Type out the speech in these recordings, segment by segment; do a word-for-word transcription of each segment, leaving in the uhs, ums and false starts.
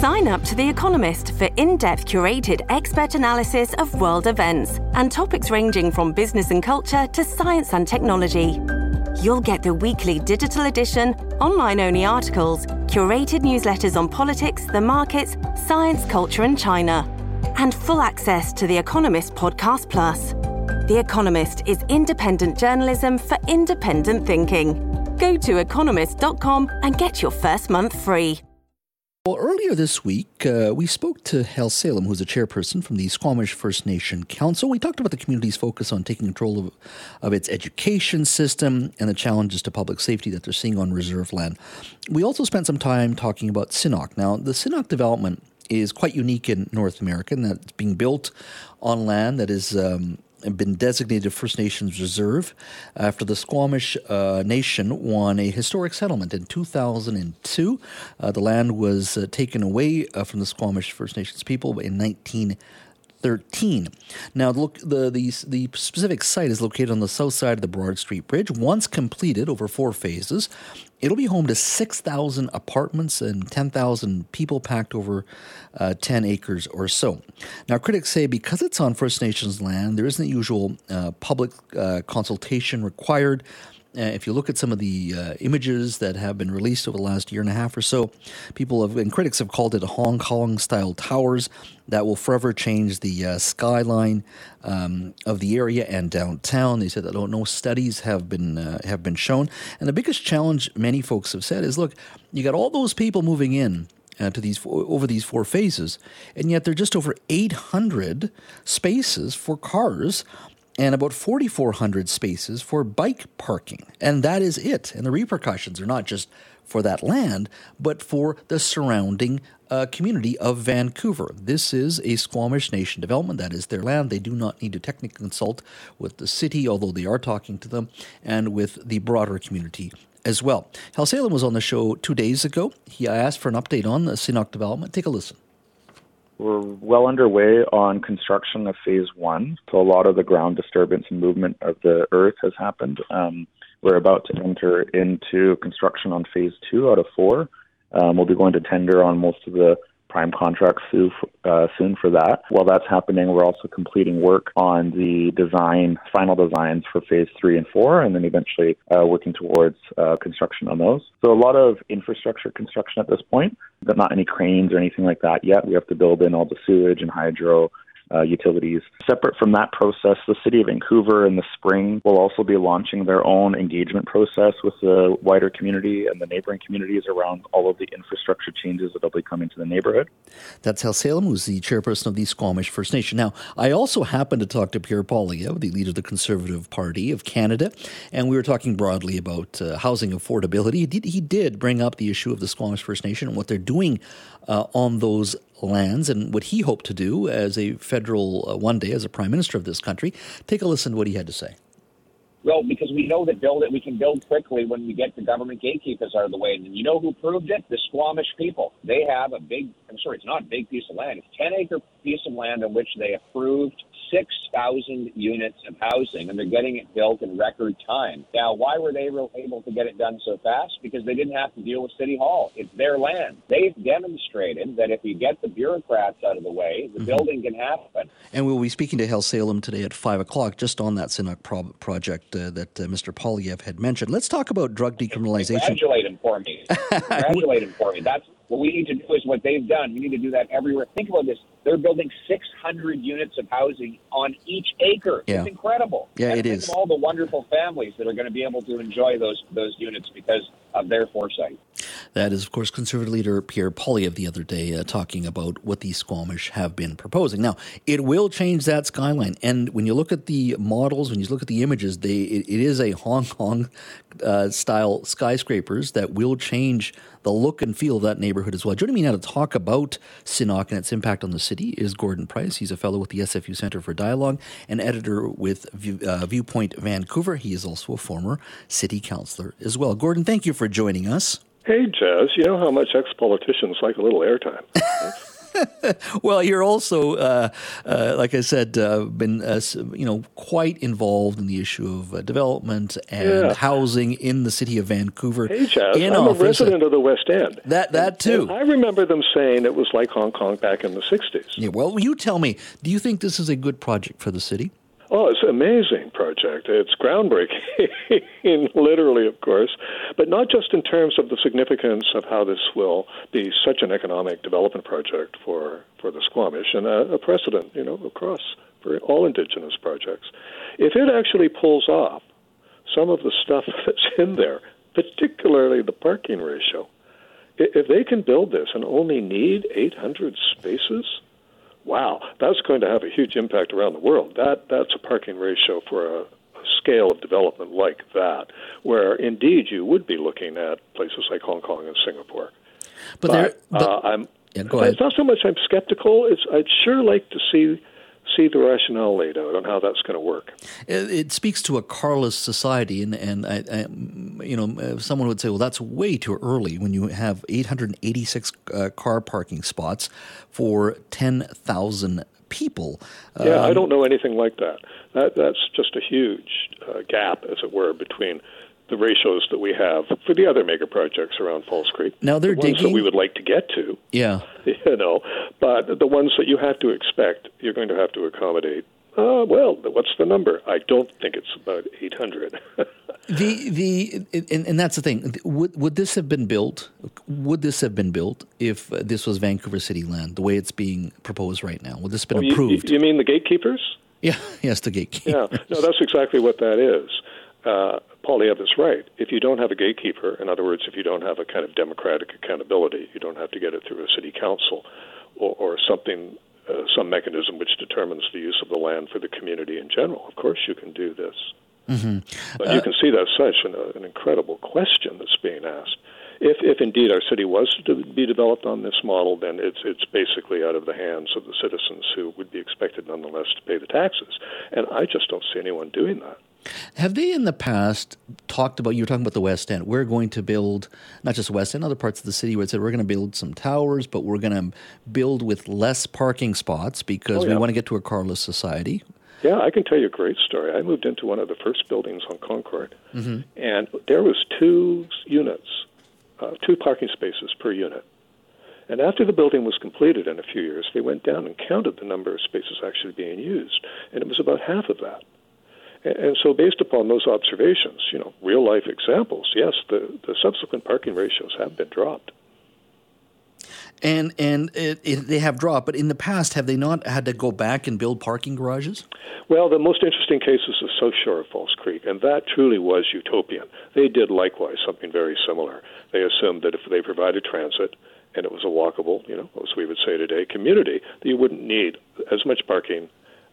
Sign up to The Economist for in-depth curated expert analysis of world events and topics ranging from business and culture to science and technology. You'll get the weekly digital edition, online-only articles, curated newsletters on politics, the markets, science, culture and China, and full access to The Economist Podcast Plus. The Economist is independent journalism for independent thinking. Go to economist dot com and get your first month free. Well, earlier this week, uh, we spoke to Hal Salem, who's a chairperson from the Squamish First Nation Council. We talked about the community's focus on taking control of, of its education system and the challenges to public safety that they're seeing on reserve land. We also spent some time talking about Sinnock. Now, the Sinnock development is quite unique in North America, and that's being built on land that is um, been designated First Nations Reserve after the Squamish uh, Nation won a historic settlement in two thousand two. Uh, the land was uh, taken away uh, from the Squamish First Nations people in nineteen thirteen. Now, look, the, the the specific site is located on the south side of the Broad Street Bridge. Once completed over four phases, it'll be home to six thousand apartments and ten thousand people packed over uh, ten acres or so. Now, critics say because it's on First Nations land, there isn't the usual uh, public uh, consultation required. Uh, if you look at some of the uh, images that have been released over the last year and a half or so, people have, and critics have called it Hong Kong-style towers that will forever change the uh, skyline um, of the area and downtown. They said that oh, no studies have been uh, have been shown. And the biggest challenge many folks have said is, look, you got all those people moving in Uh, to these over these four phases, and yet there are just over eight hundred spaces for cars and about forty-four hundred spaces for bike parking. And that is it. And the repercussions are not just for that land, but for the surrounding uh, community of Vancouver. This is a Squamish Nation development. That is their land. They do not need to technically consult with the city, although they are talking to them, and with the broader community as well. Hal Salem was on the show two days ago. He asked for an update on the Sinnock development. Take a listen. We're well underway on construction of phase one. So a lot of the ground disturbance and movement of the earth has happened. Um, we're about to enter into construction on phase two out of four. Um, we'll be going to tender on most of the prime contracts soon, uh, soon for that. While that's happening, we're also completing work on the design, final designs for phase three and four, and then eventually uh, working towards uh, construction on those. So a lot of infrastructure construction at this point, but not any cranes or anything like that yet. We have to build in all the sewage and hydro Uh, utilities. Separate from that process, the City of Vancouver in the spring will also be launching their own engagement process with the wider community and the neighboring communities around all of the infrastructure changes that will be coming to the neighborhood. That's Hal Salem, who's the chairperson of the Squamish First Nation. Now, I also happened to talk to Pierre Poilievre, the leader of the Conservative Party of Canada, and we were talking broadly about uh, housing affordability. He did, he did bring up the issue of the Squamish First Nation and what they're doing uh, on those lands and what he hoped to do as a federal, uh, one day as a prime minister of this country. Take a listen to what he had to say. Well, because we know that build it, we can build quickly when we get the government gatekeepers out of the way. And you know who proved it? The Squamish people. They have a big, I'm sorry, it's not a big piece of land. It's a ten acre piece of land on which they approved six thousand units of housing, and they're getting it built in record time. Now, why were they able to get it done so fast? Because they didn't have to deal with City Hall. It's their land. They've demonstrated that if you get the bureaucrats out of the way, the mm-hmm. building can happen. And we'll be speaking to Hal Salem today at five o'clock just on that Sinnock pro- project uh, that uh, Mister Poilievre had mentioned. Let's talk about drug decriminalization. Congratulate him for me. Congratulate him for me. That's what we need to do is what they've done. We need to do that everywhere. Think about this. They're building six hundred units of housing on each acre. Yeah. It's incredible. Yeah, and it think is. of all the wonderful families that are going to be able to enjoy those those units because of their foresight. That is, of course, Conservative leader Pierre Poilievre the other day uh, talking about what the Squamish have been proposing. Now, it will change that skyline. And when you look at the models, when you look at the images, they it, it is a Hong Kong uh, style skyscrapers that will change the look and feel of that neighborhood as well. Joining me now to talk about Sinnock and its impact on the city is Gordon Price. He's a fellow with the S F U Centre for Dialogue and editor with View, uh, Viewpoint Vancouver. He is also a former city councillor as well. Gordon, thank you for joining us. Hey, Jazz, you know how much ex-politicians like a little airtime. Well, you're also, uh, uh, like I said, uh, been uh, you know quite involved in the issue of uh, development and yeah. housing in the city of Vancouver. Hey, Jazz, in I'm office. a resident of the West End. That that too. And I remember them saying it was like Hong Kong back in the sixties. Yeah, well, you tell me, do you think this is a good project for the city? Oh, it's an amazing project. It's groundbreaking, literally, of course, but not just in terms of the significance of how this will be such an economic development project for, for the Squamish and a, a precedent, you know, across for all Indigenous projects. If it actually pulls off some of the stuff that's in there, particularly the parking ratio, if they can build this and only need eight hundred spaces, wow, that's going to have a huge impact around the world. That that's a parking ratio for a, a scale of development like that, where indeed you would be looking at places like Hong Kong and Singapore. But, but, there, but uh, I'm. Yeah, go ahead. It's not so much I'm skeptical. It's I'd sure like to see see the rationale laid out on how that's going to work. It, it speaks to a carless society, and and I, I, you know, someone would say, well, that's way too early when you have eight hundred eighty-six uh, car parking spots for ten thousand people. Yeah, um, I don't know anything like that. That that's just a huge uh, gap, as it were, between the ratios that we have for the other mega projects around Falls Creek. Now they're the ones digging. that we would like to get to. Yeah. You know, but the ones that you have to expect, you're going to have to accommodate. Uh, well, what's the number? I don't think it's about eight hundred. the the and, and that's the thing. Would would this have been built? Would this have been built if this was Vancouver City land, the way it's being proposed right now? Would this have been oh, approved? You, you mean the gatekeepers? Yeah. Yes, the gatekeepers. Yeah. No, that's exactly what that is. Uh, Poilievre is right. If you don't have a gatekeeper, in other words, if you don't have a kind of democratic accountability, you don't have to get it through a city council or, or something, uh, some mechanism which determines the use of the land for the community in general. Of course you can do this. Mm-hmm. But uh, you can see that's such an, uh, an incredible question that's being asked. If, if indeed our city was to be developed on this model, then it's it's basically out of the hands of the citizens who would be expected nonetheless to pay the taxes. And I just don't see anyone doing that. Have they in the past talked about, you were talking about the West End, we're going to build, not just West End, other parts of the city where it said we're going to build some towers, but we're going to build with less parking spots because oh, yeah. we want to get to a carless society? Yeah, I can tell you a great story. I moved into one of the first buildings on Concord, mm-hmm. and there was two units, uh, two parking spaces per unit. And after the building was completed in a few years, they went down and counted the number of spaces actually being used, and it was about half of that. And so based upon those observations, you know, real-life examples, yes, the, the subsequent parking ratios have been dropped. And and it, it, they have dropped, but in the past, have they not had to go back and build parking garages? Well, the most interesting case is the South Shore of Falls Creek, and that truly was utopian. They did likewise something very similar. They assumed that if they provided transit and it was a walkable, you know, as we would say today, community, that you wouldn't need as much parking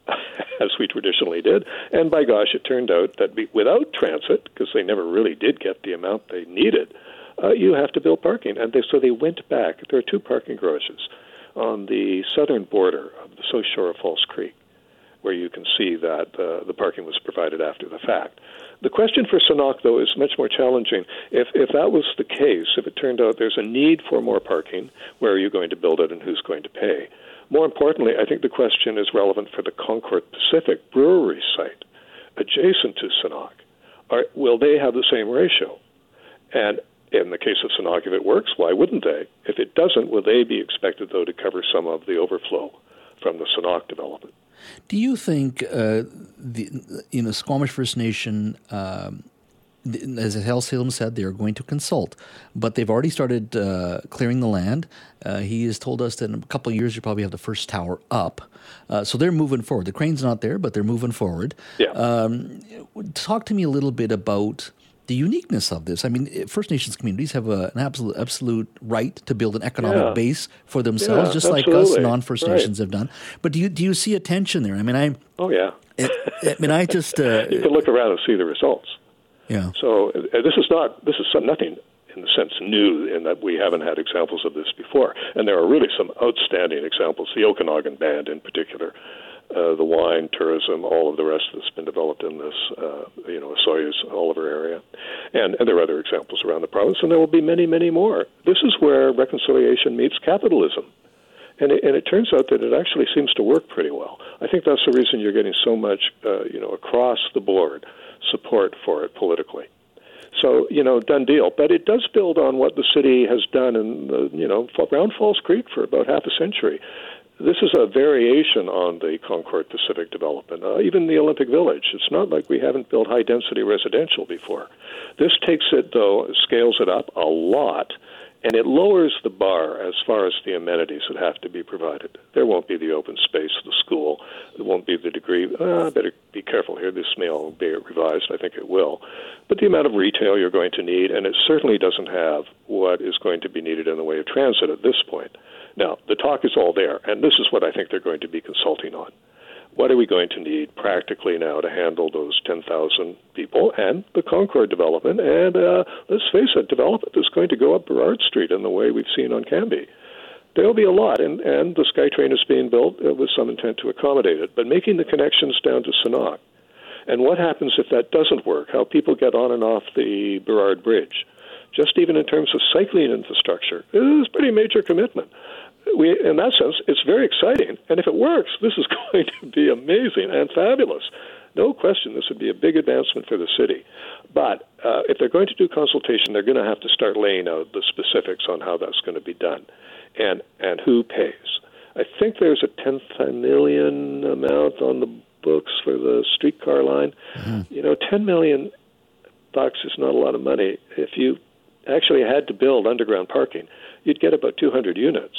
as we traditionally did. And by gosh, it turned out that without transit, because they never really did get the amount they needed, uh, you have to build parking. And they, so they went back. There are two parking garages on the southern border of the South Shore of Falls Creek, where you can see that uh, the parking was provided after the fact. The question for Sanok, though, is much more challenging. If if that was the case, if it turned out there's a need for more parking, where are you going to build it and who's going to pay? More importantly, I think the question is relevant for the Concord Pacific brewery site adjacent to Sanok. Are, will they have the same ratio? And in the case of Sanok, if it works, why wouldn't they? If it doesn't, will they be expected, though, to cover some of the overflow from the Sanok development? Do you think uh, the you know Squamish First Nation, um, as Hal Salem said, they are going to consult, but they've already started uh, clearing the land. Uh, he has told us that in a couple of years you probably have the first tower up. Uh, so they're moving forward. The crane's not there, but they're moving forward. Yeah. Um, talk to me a little bit about the uniqueness of this. I mean, First Nations communities have a, an absolute absolute right to build an economic yeah. base for themselves, yeah, just absolutely. like us non-First right. Nations have done. But do you do you see a tension there? I mean, I oh yeah. it, I mean, I just uh, you can look around and see the results. Yeah. So uh, this is not this is some, nothing in the sense new in that we haven't had examples of this before, and there are really some outstanding examples. The Okanagan Band, in particular. Uh, the wine, tourism, all of the rest that's been developed in this, uh, you know, Soyuz, Oliver area. And, and there are other examples around the province, and there will be many, many more. This is where reconciliation meets capitalism. And it, and it turns out that it actually seems to work pretty well. I think that's the reason you're getting so much, uh, you know, across the board support for it politically. So, you know, done deal. But it does build on what the city has done in, the, you know, around Falls Creek for about half a century. This is a variation on the Concord Pacific development, uh, even the Olympic Village. It's not like we haven't built high-density residential before. This takes it, though, scales it up a lot, and it lowers the bar as far as the amenities that have to be provided. There won't be the open space of the school. There won't be the degree. Uh, I better be careful here. This may all be revised. I think it will. But the amount of retail you're going to need, and it certainly doesn't have what is going to be needed in the way of transit at this point. Now, the talk is all there, and this is what I think they're going to be consulting on. What are we going to need practically now to handle those ten thousand people and the Concord development? And uh, let's face it, development is going to go up Burrard Street in the way we've seen on Cambie. There'll be a lot, and, and the SkyTrain is being built uh, with some intent to accommodate it. But making the connections down to Sanok, and what happens if that doesn't work, how people get on and off the Burrard Bridge, just even in terms of cycling infrastructure, it is a pretty major commitment. We, in that sense, it's very exciting, and if it works, this is going to be amazing and fabulous. No question, this would be a big advancement for the city. But uh, if they're going to do consultation, they're going to have to start laying out the specifics on how that's going to be done and, and who pays. I think there's a ten million amount on the books for the streetcar line. Mm-hmm. You know, ten million bucks is not a lot of money. If you actually had to build underground parking, you'd get about two hundred units.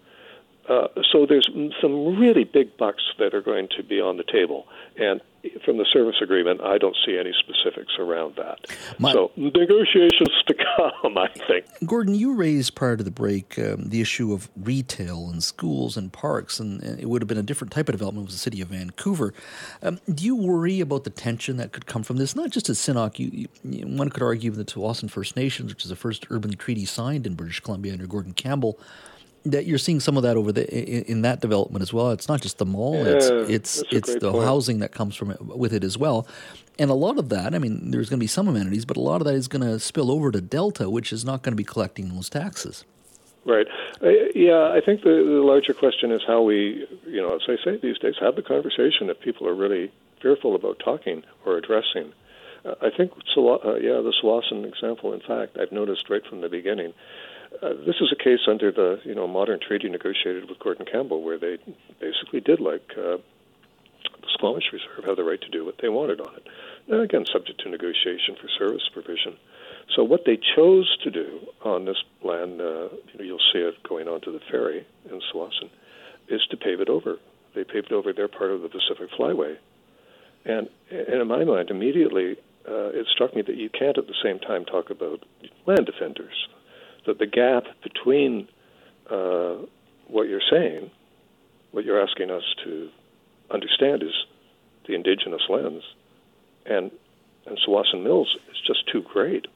Uh, so there's some really big bucks that are going to be on the table. And from the service agreement, I don't see any specifics around that. My, so negotiations to come, I think. Gordon, you raised prior to the break um, the issue of retail and schools and parks, and, and it would have been a different type of development with the city of Vancouver. Um, do you worry about the tension that could come from this? Not just at Sanok. You, you, one could argue that the Tsawwassen First Nations, which is the first urban treaty signed in British Columbia under Gordon Campbell, that you're seeing some of that over the in, in that development as well. It's not just the mall; yeah, it's it's it's the point. Housing that comes from it with it as well. And a lot of that, I mean, there's going to be some amenities, but a lot of that is going to spill over to Delta, which is not going to be collecting those taxes. Right. Uh, yeah, I think the, the larger question is how we, you know, as I say these days, have the conversation if people are really fearful about talking or addressing. Uh, I think, uh, yeah, the Tsawwassen example, in fact, I've noticed right from the beginning. Uh, this is a case under the you know modern treaty negotiated with Gordon Campbell, where they basically did like uh, the Squamish Reserve have the right to do what they wanted on it. Now, again, subject to negotiation for service provision. So what they chose to do on this land, uh, you know, you'll see it going onto the ferry in Tsawwassen, is to pave it over. They paved over their part of the Pacific Flyway, and, and in my mind, immediately uh, it struck me that you can't at the same time talk about land defenders. That the gap between uh, what you're saying, what you're asking us to understand is the indigenous lens, and and Tsawwassen Mills is just too great.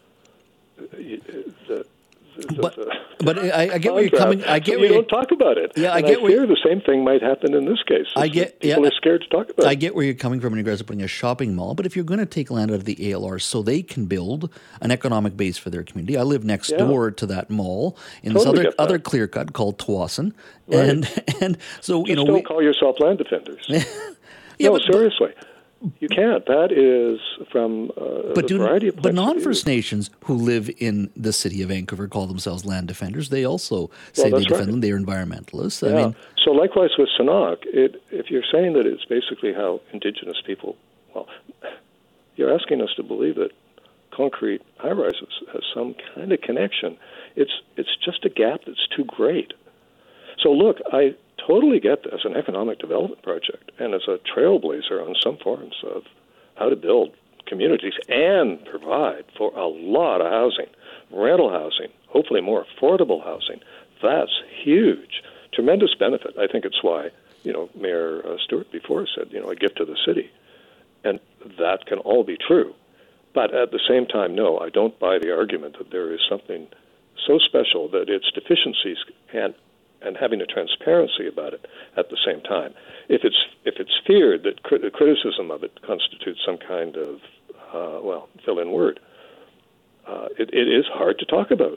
The, the, the, but the, but I, I get where you're coming. I get so where you don't talk about it. Yeah, I and get I where fear the same thing might happen in this case. I get people yeah, are scared to talk about I it. get where you're coming from in regards to putting a shopping mall, but if you're going to take land out of the A L R so they can build an economic base for their community, I live next yeah. door to that mall in totally this other other clear cut called Tsawwassen, right. and and so Just you know don't we, call yourself land defenders. yeah, no, but, seriously. You can't. That is from uh, but a do, variety of But non-First view. Nations who live in the city of Vancouver call themselves land defenders. They also say well, they defend right. them. They're environmentalists. Yeah. I mean, so likewise with Sanok, it, if you're saying that it's basically how indigenous people, well, you're asking us to believe that concrete high-rises has some kind of connection. It's it's just a gap that's too great. So look, I totally get this as an economic development project and as a trailblazer on some forms of how to build communities and provide for a lot of housing, rental housing, hopefully more affordable housing. That's huge. Tremendous benefit. I think it's why, you know, Mayor uh, Stewart before said, you know, a gift to the city. And that can all be true. But at the same time, no, I don't buy the argument that there is something so special that its deficiencies and and having a transparency about it at the same time. If it's if it's feared that crit- criticism of it constitutes some kind of, uh, well, fill-in word, uh, it, it is hard to talk about.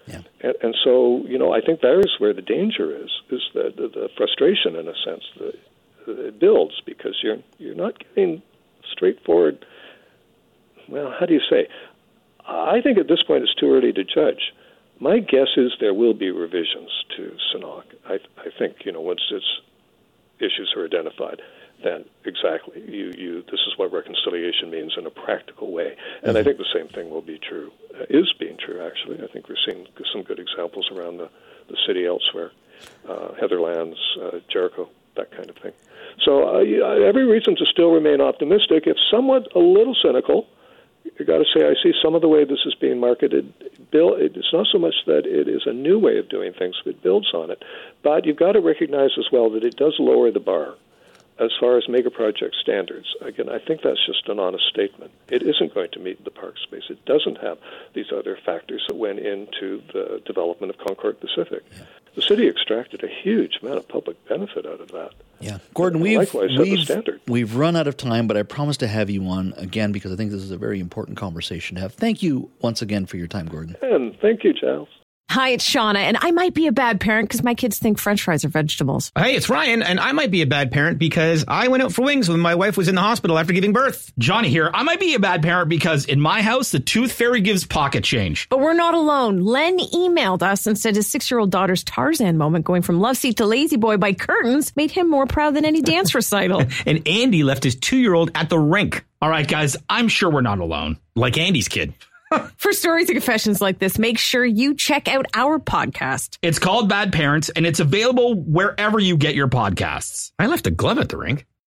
Yeah. And, and so, you know, I think there's where the danger is, is the, the, the frustration, in a sense, that, that it builds, because you're you're not getting straightforward, well, how do you say? I think at this point it's too early to judge. My guess is there will be revisions to S N O C. I, I think, you know, once its issues are identified, then exactly, you, you, this is what reconciliation means in a practical way. And I think the same thing will be true, uh, is being true, actually. I think we're seeing some good examples around the, the city elsewhere, uh, Heatherlands, uh, Jericho, that kind of thing. So uh, every reason to still remain optimistic, if somewhat a little cynical. You've got to say, I see some of the way this is being marketed. Bill, it's not so much that it is a new way of doing things, but it builds on it. But you've got to recognize as well that it does lower the bar as far as mega project standards. Again, I think that's just an honest statement. It isn't going to meet the park space. It doesn't have these other factors that went into the development of Concord Pacific. Yeah. The city extracted a huge amount of public benefit out of that. Yeah. Gordon, we've, likewise set we've, the standard. We've run out of time, but I promise to have you on again because I think this is a very important conversation to have. Thank you once again for your time, Gordon. And thank you, Giles. Hi, it's Shauna, and I might be a bad parent because my kids think French fries are vegetables. Hey, it's Ryan, and I might be a bad parent because I went out for wings when my wife was in the hospital after giving birth. Johnny here. I might be a bad parent because in my house, the tooth fairy gives pocket change. But we're not alone. Len emailed us and said his six-year-old daughter's Tarzan moment going from love seat to lazy boy by curtains made him more proud than any dance recital. And Andy left his two-year-old at the rink. All right, guys, I'm sure we're not alone. Like Andy's kid. For stories and confessions like this, make sure you check out our podcast. It's called Bad Parents, and it's available wherever you get your podcasts. I left a glove at the rink.